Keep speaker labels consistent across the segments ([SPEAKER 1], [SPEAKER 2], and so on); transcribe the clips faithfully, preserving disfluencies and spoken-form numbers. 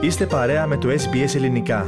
[SPEAKER 1] Είστε παρέα με το Ες Μπι Ες Ελληνικά.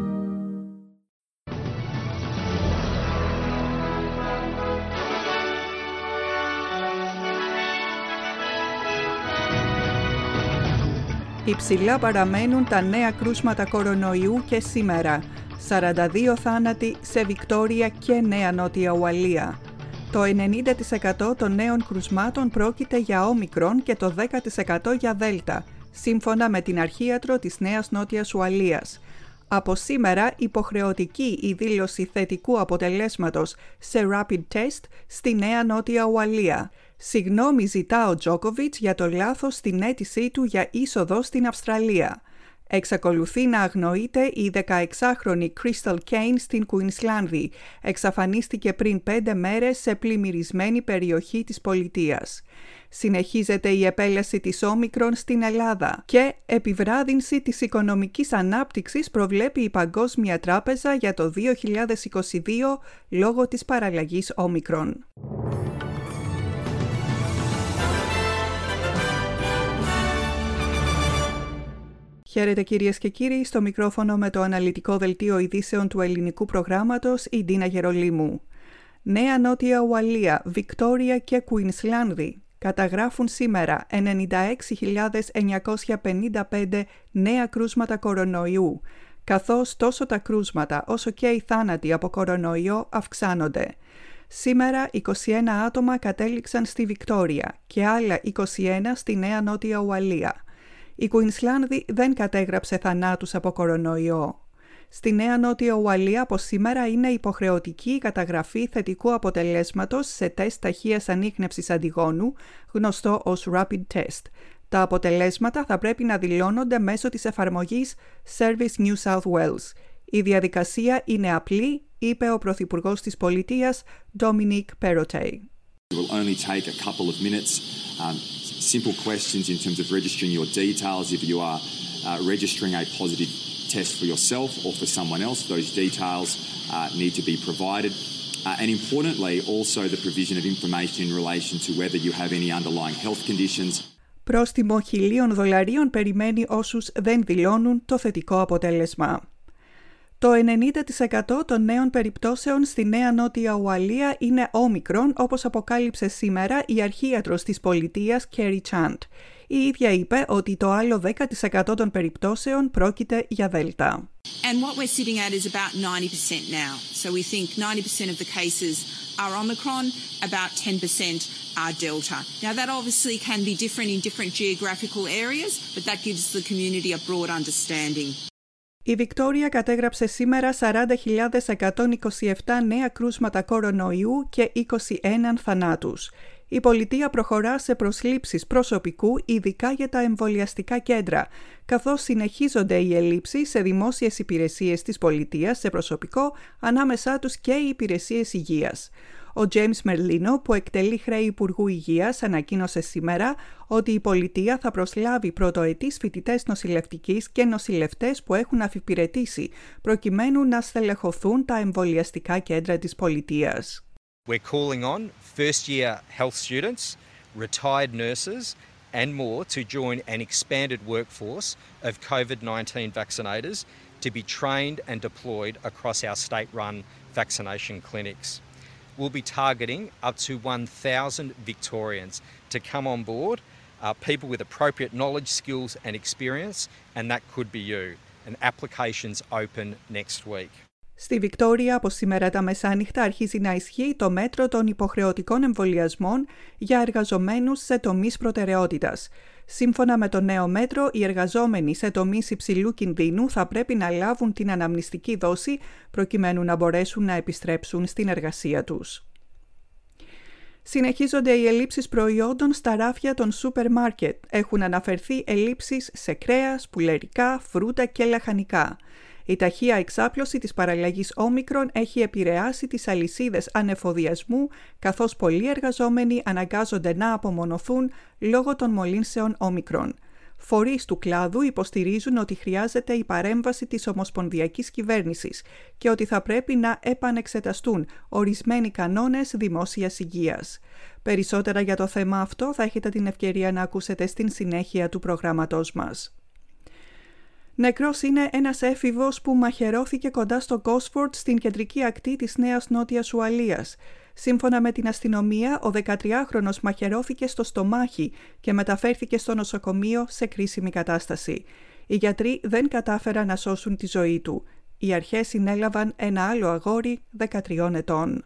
[SPEAKER 2] Υψηλά παραμένουν τα νέα κρούσματα κορονοϊού και σήμερα. σαράντα δύο θάνατοι σε Βικτόρια και Νέα Νότια Ουαλία. Το ενενήντα τοις εκατό των νέων κρουσμάτων πρόκειται για όμικρον και το δέκα τοις εκατό για δέλτα, σύμφωνα με την αρχίατρο της Νέας Νότιας Ουαλίας. Από σήμερα υποχρεωτική η δήλωση θετικού αποτελέσματος σε rapid test στη Νέα Νότια Ουαλία. Συγγνώμη ζητά ο Τζόκοβιτς για το λάθος στην αίτησή του για είσοδο στην Αυστραλία. Εξακολουθεί να αγνοείται η δεκαεξάχρονη Crystal Kane στην Κουινσλάνδη. Εξαφανίστηκε πριν πέντε μέρες σε πλημμυρισμένη περιοχή της πολιτείας. Συνεχίζεται η επέλαση της όμικρον στην Ελλάδα και επιβράδυνση της οικονομικής ανάπτυξης προβλέπει η Παγκόσμια Τράπεζα για το δύο χιλιάδες είκοσι δύο λόγω της παραλλαγής όμικρον. Χαίρετε κυρίες και κύριοι, στο μικρόφωνο με το αναλυτικό δελτίο ειδήσεων του ελληνικού προγράμματος η Ντίνα Γερολίμου. Νέα Νότια Ουαλία, Βικτόρια και Κουινσλάνδη καταγράφουν σήμερα ενενήντα έξι χιλιάδες εννιακόσια πενήντα πέντε νέα κρούσματα κορονοϊού, καθώς τόσο τα κρούσματα όσο και οι θάνατοι από κορονοϊό αυξάνονται. Σήμερα είκοσι ένα άτομα κατέληξαν στη Βικτόρια και άλλα είκοσι ένα στη Νέα Νότια Ουαλία. Η Κουινσλάνδη δεν κατέγραψε θανάτους από κορονοϊό. Στη Νέα Νότια Ουαλία από σήμερα είναι υποχρεωτική η καταγραφή θετικού αποτελέσματος σε τεστ ταχείας ανίχνευσης αντιγόνου, γνωστό ως rapid test. Τα αποτελέσματα θα πρέπει να δηλώνονται μέσω της εφαρμογής Service New South Wales. Η διαδικασία είναι απλή, είπε ο Πρωθυπουργός της Πολιτείας, Dominic Perrottet.
[SPEAKER 3] It will only take a couple of minutes. Um, simple questions in terms of registering your details. If you are uh, registering a positive test for yourself or for someone else, those details uh, need to be provided. Uh, and importantly, also the provision of information in relation to whether you have any underlying health conditions.
[SPEAKER 2] Πρόστιμο χιλίων δολαρίων περιμένει όσους δεν δηλώνουν το θετικό αποτέλεσμα. Το ενενήντα τοις εκατό των νέων περιπτώσεων στη Νέα Νότια Ουαλία είναι όμικρον, όπως αποκάλυψε σήμερα η αρχίατρος της πολιτείας Kerry Chant. Η ίδια είπε ότι το άλλο δέκα τοις εκατό των περιπτώσεων πρόκειται για δέλτα.
[SPEAKER 4] And what we're sitting at is about ninety percent now. So we think ninety percent of the cases are Omicron, about ten percent are Delta. Now that obviously can be different in different geographical areas, but that gives the community a broad understanding.
[SPEAKER 2] Η Βικτόρια κατέγραψε σήμερα σαράντα χιλιάδες εκατόν είκοσι επτά νέα κρούσματα κορονοϊού και είκοσι ένα θανάτους. Η πολιτεία προχωρά σε προσλήψεις προσωπικού, ειδικά για τα εμβολιαστικά κέντρα, καθώς συνεχίζονται οι ελλείψεις σε δημόσιες υπηρεσίες της πολιτείας σε προσωπικό, ανάμεσά τους και οι υπηρεσίες υγείας. Ο James Merlino, που εκτελεί χρέη Υπουργού Υγείας, ανακοίνωσε σήμερα ότι η πολιτεία θα προσλάβει πρωτοετής φοιτητές νοσηλευτικής και νοσηλευτές που έχουν αφιπηρετήσει, προκειμένου να στελεχωθούν τα εμβολιαστικά κέντρα της πολιτείας.
[SPEAKER 5] We're calling on first-year health students, retired nurses and more to join an expanded workforce of COVID nineteen vaccinators to be trained and deployed across our state-run vaccination clinics. We'll be targeting up to one thousand Victorians to come on board, uh, people with appropriate knowledge, skills and experience, and that could be you. And applications open next week.
[SPEAKER 2] Στη Βικτόρια από σήμερα τα μεσάνυχτα αρχίζει να ισχύει το μέτρο των υποχρεωτικών εμβολιασμών για εργαζομένους σε τομείς προτεραιότητας. Σύμφωνα με το νέο μέτρο, οι εργαζόμενοι σε τομείς υψηλού κινδύνου θα πρέπει να λάβουν την αναμνηστική δόση προκειμένου να μπορέσουν να επιστρέψουν στην εργασία τους. Συνεχίζονται οι ελλείψεις προϊόντων στα ράφια των σούπερ μάρκετ. Έχουν αναφερθεί ελλείψεις σε κρέας, πουλερικά, φρούτα και λαχανικά. Η ταχεία εξάπλωση της παραλλαγής όμικρον έχει επηρεάσει τις αλυσίδες ανεφοδιασμού, καθώς πολλοί εργαζόμενοι αναγκάζονται να απομονωθούν λόγω των μολύνσεων όμικρον. Φορείς του κλάδου υποστηρίζουν ότι χρειάζεται η παρέμβαση της ομοσπονδιακής κυβέρνησης και ότι θα πρέπει να επανεξεταστούν ορισμένοι κανόνες δημόσιας υγείας. Περισσότερα για το θέμα αυτό θα έχετε την ευκαιρία να ακούσετε στην συνέχεια του προγράμματός μας. Νεκρός είναι ένας έφηβος που μαχαιρώθηκε κοντά στο Gosford στην κεντρική ακτή της Νέας Νότιας Ουαλίας. Σύμφωνα με την αστυνομία, ο δεκατριάχρονος μαχαιρώθηκε στο στομάχι και μεταφέρθηκε στο νοσοκομείο σε κρίσιμη κατάσταση. Οι γιατροί δεν κατάφεραν να σώσουν τη ζωή του. Οι αρχές συνέλαβαν ένα άλλο αγόρι δεκατριών ετών.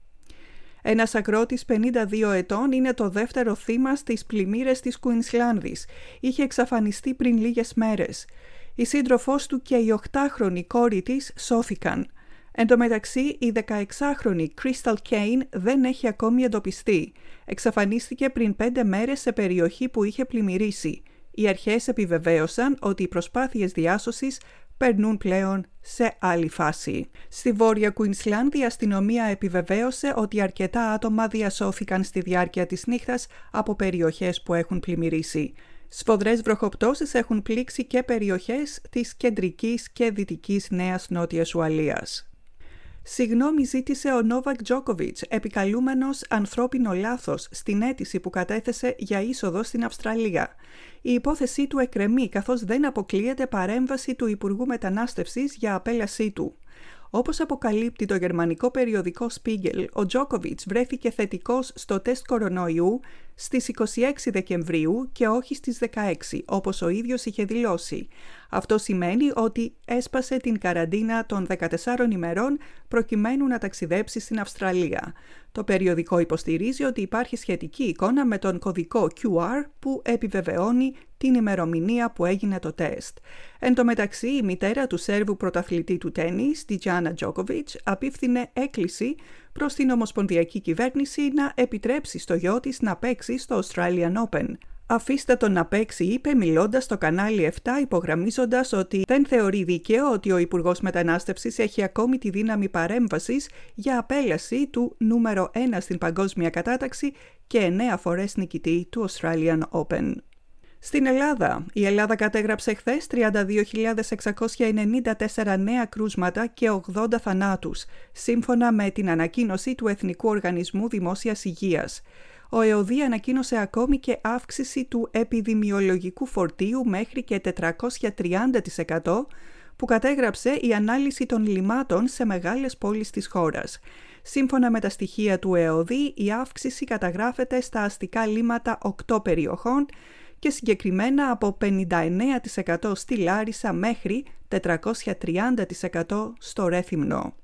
[SPEAKER 2] Ένας αγρότης πενήντα δύο ετών είναι το δεύτερο θύμα στις πλημμύρες της Κουινσλάνδης. Είχε εξαφανιστεί πριν λίγες μέρες. Η σύντροφός του και η οκτάχρονη κόρη της σώθηκαν. Εν τω μεταξύ, η δεκαεξάχρονη Crystal Kane δεν έχει ακόμη εντοπιστεί. Εξαφανίστηκε πριν πέντε μέρες σε περιοχή που είχε πλημμυρίσει. Οι αρχές επιβεβαίωσαν ότι οι προσπάθειες διάσωσης περνούν πλέον σε άλλη φάση. Στη Βόρεια Κουινσλάνδη, η αστυνομία επιβεβαίωσε ότι αρκετά άτομα διασώθηκαν στη διάρκεια της νύχτας από περιοχές που έχουν πλημμυρίσει. Σφοδρές βροχοπτώσεις έχουν πλήξει και περιοχές της κεντρικής και δυτικής Νέας Νότιας Ουαλίας. Συγγνώμη ζήτησε ο Νόβακ Τζόκοβιτς, επικαλούμενος ανθρώπινο λάθος, στην αίτηση που κατέθεσε για είσοδο στην Αυστραλία. Η υπόθεσή του εκκρεμεί, καθώς δεν αποκλείεται παρέμβαση του Υπουργού Μετανάστευσης για απέλασή του. Όπως αποκαλύπτει το γερμανικό περιοδικό Spiegel, ο Τζόκοβιτς βρέθηκε θετικός στο τεστ κορονοϊού στις είκοσι έξι Δεκεμβρίου και όχι στις δεκαέξι, όπως ο ίδιος είχε δηλώσει. Αυτό σημαίνει ότι έσπασε την καραντίνα των δεκατεσσάρων ημερών προκειμένου να ταξιδέψει στην Αυστραλία. Το περιοδικό υποστηρίζει ότι υπάρχει σχετική εικόνα με τον κωδικό κιου αρ που επιβεβαιώνει την ημερομηνία που έγινε το τεστ. Εν τω μεταξύ, η μητέρα του Σέρβου πρωταθλητή του τένις, Τιτζάνα Τζόκοβιτς, απίφθινε έκκληση προς την Ομοσπονδιακή Κυβέρνηση να επιτρέψει στο γιο της να παίξει στο Australian Open. «Αφήστε τον να παίξει», είπε μιλώντας στο κανάλι επτά, υπογραμμίζοντας ότι δεν θεωρεί δίκαιο ότι ο Υπουργός Μετανάστευσης έχει ακόμη τη δύναμη παρέμβασης για απέλαση του νούμερο ένα στην παγκόσμια κατάταξη και εννέα φορές νικητή του Australian Open. Στην Ελλάδα, η Ελλάδα κατέγραψε χθες τριάντα δύο χιλιάδες εξακόσια ενενήντα τέσσερα νέα κρούσματα και ογδόντα θανάτους, σύμφωνα με την ανακοίνωση του Εθνικού Οργανισμού Δημόσιας Υγείας. Ο ΕΟΔΗ ανακοίνωσε ακόμη και αύξηση του επιδημιολογικού φορτίου μέχρι και τετρακόσια τριάντα τοις εκατό που κατέγραψε η ανάλυση των λιμάτων σε μεγάλες πόλεις της χώρας. Σύμφωνα με τα στοιχεία του ΕΟΔΗ, η αύξηση καταγράφεται στα αστικά λίματα οκτώ περιοχών και συγκεκριμένα από πενήντα εννέα τοις εκατό στη Λάρισα μέχρι τετρακόσια τριάντα τοις εκατό στο Ρέθυμνο.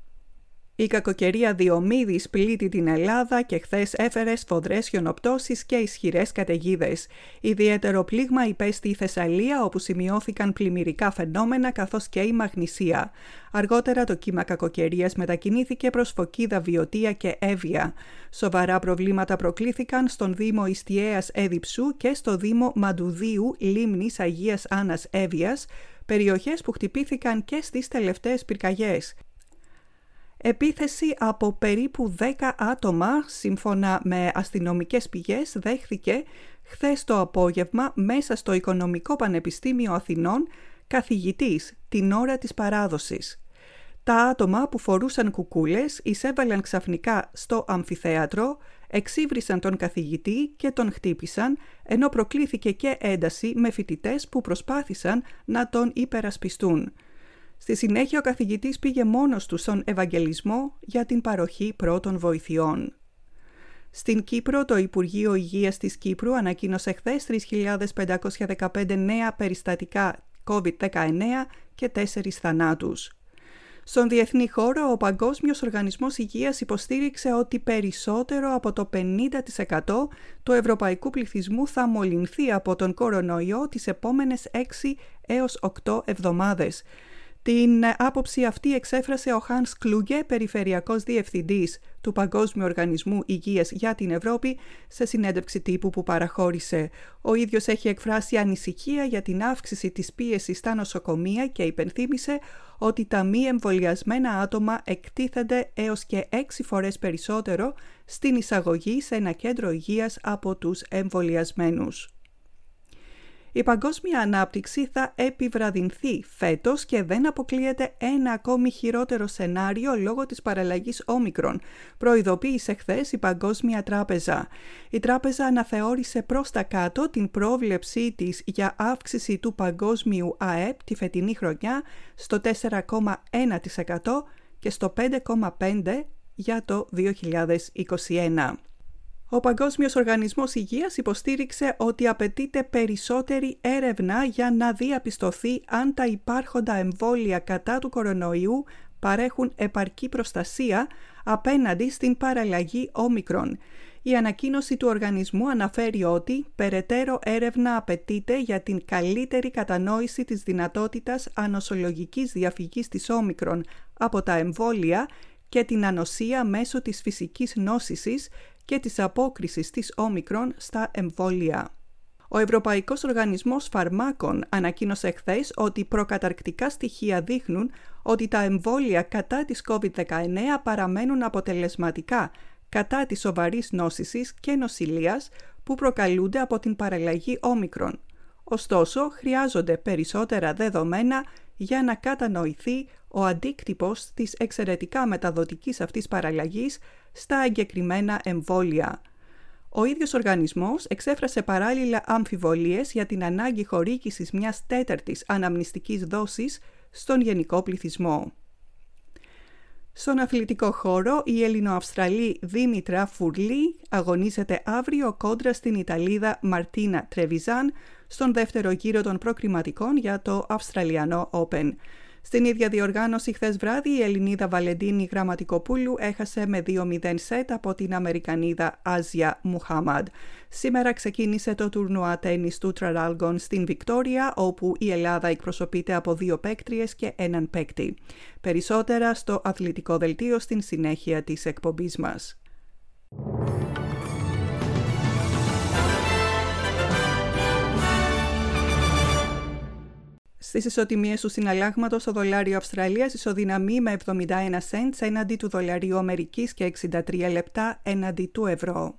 [SPEAKER 2] Η κακοκαιρία Διομήδης πλήττει την Ελλάδα και χθες έφερε σφοδρές χιονοπτώσεις και ισχυρές καταιγίδες. Ιδιαίτερο πλήγμα υπέστη η Θεσσαλία, όπου σημειώθηκαν πλημμυρικά φαινόμενα καθώς και η Μαγνησία. Αργότερα το κύμα κακοκαιρίας μετακινήθηκε προς Φωκίδα, Βιωτία και Εύβοια. Σοβαρά προβλήματα προκλήθηκαν στον Δήμο Ιστιαίας Έδιψου και στο Δήμο Μαντουδίου Λίμνης Αγίας Άννας Εύβοιας, περιοχές που χτυπήθηκαν και στις τελευταίες πυρκαγιές. Επίθεση από περίπου δέκα άτομα, σύμφωνα με αστυνομικές πηγές, δέχθηκε χθες το απόγευμα μέσα στο Οικονομικό Πανεπιστήμιο Αθηνών καθηγητής την ώρα της παράδοσης. Τα άτομα που φορούσαν κουκούλες εισέβαλαν ξαφνικά στο αμφιθέατρο, εξύβρισαν τον καθηγητή και τον χτύπησαν, ενώ προκλήθηκε και ένταση με φοιτητές που προσπάθησαν να τον υπερασπιστούν. Στη συνέχεια ο καθηγητής πήγε μόνος του στον Ευαγγελισμό για την παροχή πρώτων βοηθειών. Στην Κύπρο, το Υπουργείο Υγείας της Κύπρου ανακοίνωσε χθες τρεις χιλιάδες πεντακόσια δεκαπέντε νέα περιστατικά κόβιντ δεκαεννέα και τέσσερις θανάτους. Στον διεθνή χώρο, ο Παγκόσμιος Οργανισμός Υγείας υποστήριξε ότι περισσότερο από το πενήντα τοις εκατό του ευρωπαϊκού πληθυσμού θα μολυνθεί από τον κορονοϊό τις επόμενες έξι έως οκτώ εβδομάδες. Την άποψη αυτή εξέφρασε ο Χάνς Κλούγκε, περιφερειακός διευθυντής του Παγκόσμιου Οργανισμού Υγείας για την Ευρώπη, σε συνέντευξη τύπου που παραχώρησε. Ο ίδιος έχει εκφράσει ανησυχία για την αύξηση της πίεσης στα νοσοκομεία και υπενθύμησε ότι τα μη εμβολιασμένα άτομα εκτίθενται έως και έξι φορές περισσότερο στην εισαγωγή σε ένα κέντρο υγείας από τους εμβολιασμένους. Η παγκόσμια ανάπτυξη θα επιβραδυνθεί φέτος και δεν αποκλείεται ένα ακόμη χειρότερο σενάριο λόγω της παραλλαγής Όμικρον, προειδοποίησε χθες η Παγκόσμια Τράπεζα. Η τράπεζα αναθεώρησε προς τα κάτω την πρόβλεψή της για αύξηση του παγκόσμιου ΑΕΠ τη φετινή χρονιά στο τέσσερα κόμμα ένα τοις εκατό και στο πέντε κόμμα πέντε τοις εκατό για το δύο χιλιάδες είκοσι ένα. Ο Παγκόσμιος Οργανισμός Υγείας υποστήριξε ότι απαιτείται περισσότερη έρευνα για να διαπιστωθεί αν τα υπάρχοντα εμβόλια κατά του κορονοϊού παρέχουν επαρκή προστασία απέναντι στην παραλλαγή Όμικρον. Η ανακοίνωση του οργανισμού αναφέρει ότι περαιτέρω έρευνα απαιτείται για την καλύτερη κατανόηση της δυνατότητας ανοσολογικής διαφυγής της Όμικρον από τα εμβόλια και την ανοσία μέσω της φυσικής νόσησης και της απόκρισης της Όμικρον στα εμβόλια. Ο Ευρωπαϊκός Οργανισμός Φαρμάκων ανακοίνωσε χθες ότι προκαταρκτικά στοιχεία δείχνουν ότι τα εμβόλια κατά της κόβιντ δεκαεννέα παραμένουν αποτελεσματικά κατά της σοβαρής νόσησης και νοσηλείας που προκαλούνται από την παραλλαγή Όμικρον. Ωστόσο, χρειάζονται περισσότερα δεδομένα για να κατανοηθεί ο αντίκτυπος της εξαιρετικά μεταδοτικής αυτής παραλλαγής στα εγκεκριμένα εμβόλια. Ο ίδιος οργανισμός εξέφρασε παράλληλα αμφιβολίες για την ανάγκη χορήγησης μιας τέταρτης αναμνηστικής δόσης στον γενικό πληθυσμό. Στον αθλητικό χώρο, η Ελληνοαυστραλή Δήμητρα Φουρλή αγωνίζεται αύριο κόντρα στην Ιταλίδα Μαρτίνα Τρεβιζάν στον δεύτερο γύρο των προκριματικών για το Αυστραλιανό Open. Στην ίδια διοργάνωση χθες βράδυ η Ελληνίδα Βαλεντίνη Γραμματικοπούλου έχασε με δύο μηδέν σετ από την Αμερικανίδα Άζια Μουχάμαντ. Σήμερα ξεκίνησε το τουρνουά τένις του Τραράλγκον στην Βικτόρια, όπου η Ελλάδα εκπροσωπείται από δύο παίκτριες και έναν παίκτη. Περισσότερα στο αθλητικό δελτίο στην συνέχεια της εκπομπής μας. Στις ισοτιμίες του συναλλάγματος, το δολάριο Αυστραλίας ισοδυναμεί με εβδομήντα ένα σεντ έναντι του δολαρίου Αμερικής και εξήντα τρία λεπτά έναντι του ευρώ.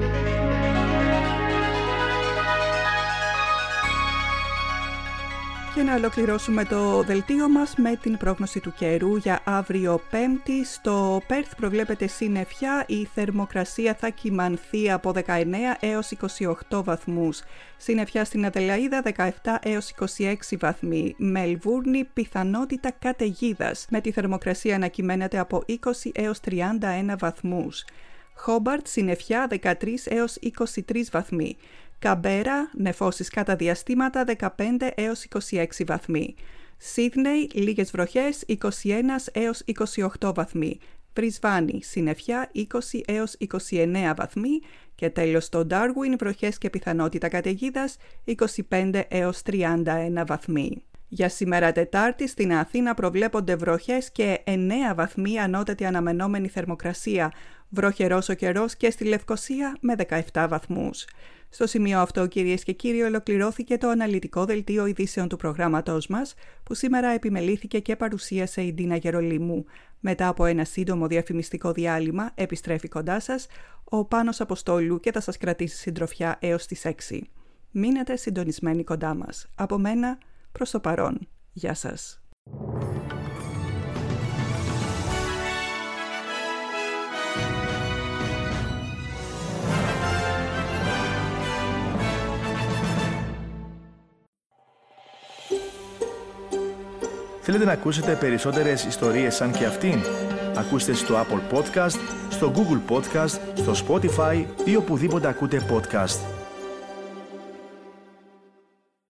[SPEAKER 2] Και να ολοκληρώσουμε το δελτίο μας με την πρόγνωση του καιρού για αύριο Πέμπτη. Στο Πέρθ προβλέπεται συννεφιά, η θερμοκρασία θα κυμανθεί από δεκαεννέα έως είκοσι οκτώ βαθμούς. Συννεφιά στην Αδελαΐδα δεκαεπτά έως είκοσι έξι βαθμοί. Μελβούρνη πιθανότητα καταιγίδας, με τη θερμοκρασία να κυμαίνεται από είκοσι έως τριάντα ένα βαθμούς. Χόμπαρτ συννεφιά δεκατρία έως είκοσι τρία βαθμοί. Καμπέρα, νεφώσεις κατά διαστήματα δεκαπέντε έως είκοσι έξι βαθμοί. Σίδνεϊ, λίγες βροχές είκοσι ένα έως είκοσι οκτώ βαθμοί. Μπρισβάνη, συννεφιά είκοσι έως είκοσι εννέα βαθμοί. Και τέλος στο Ντάρουιν, βροχές και πιθανότητα καταιγίδας είκοσι πέντε έως τριάντα ένα βαθμοί. Για σήμερα Τετάρτη στην Αθήνα προβλέπονται βροχές και εννέα βαθμοί ανώτατη αναμενόμενη θερμοκρασία. Βροχερός ο καιρός και στη Λευκοσία με δεκαεπτά βαθμούς. Στο σημείο αυτό, κυρίες και κύριοι, ολοκληρώθηκε το αναλυτικό δελτίο ειδήσεων του προγράμματός μας, που σήμερα επιμελήθηκε και παρουσίασε η Ντίνα Γερολίμου. Μετά από ένα σύντομο διαφημιστικό διάλειμμα, επιστρέφει κοντά σας ο Πάνος Αποστόλου και θα σας κρατήσει συντροφιά έως τις έξι. Μείνετε συντονισμένοι κοντά μας. Από μένα, προς το παρόν. Γεια σας.
[SPEAKER 1] Θέλετε να ακούσετε περισσότερες ιστορίες σαν και αυτήν? Ακούστε στο Apple Podcast, στο Google Podcast, στο Spotify ή οπουδήποτε ακούτε podcast.